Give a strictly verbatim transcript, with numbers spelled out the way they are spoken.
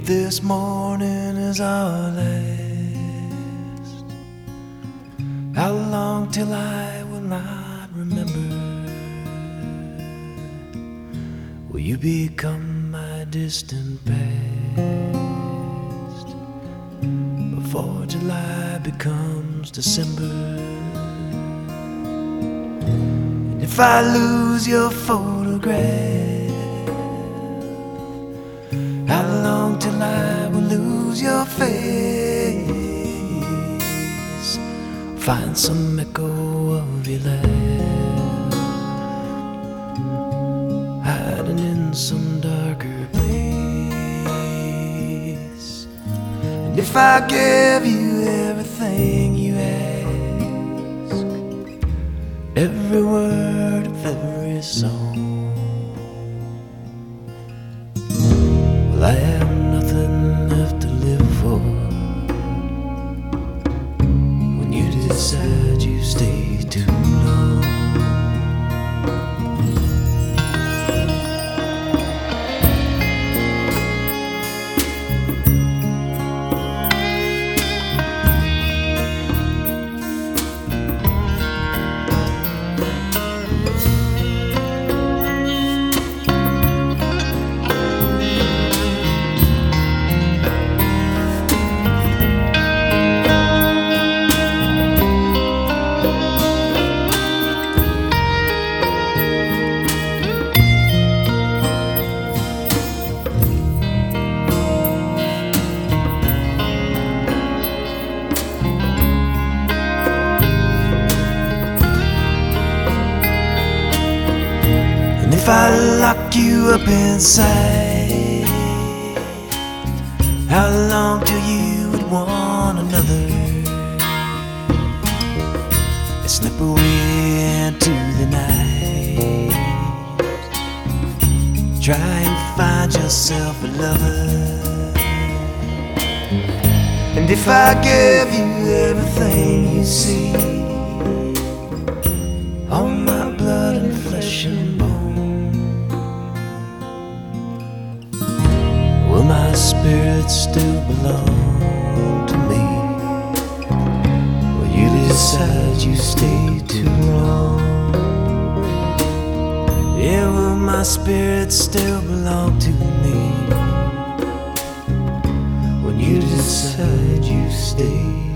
this morning is our last. How long till I will not remember? Will you become my distant past before July becomes December? And if I lose your photograph, how long till I will lose your face? Find some echo of your laugh hiding in some darker place. And if I gave you everything you ask, every word of every song, well, I have nothing left to live for when you decide you stay too long. If I lock you up inside, how long till you would want another? And slip away into the night, try and find yourself a lover. And if I gave you everything you see, all my blood and flesh and bone, will my spirit still belong to me? Will you decide you stay too long? Yeah, will my spirit still belong to me when you decide you stay?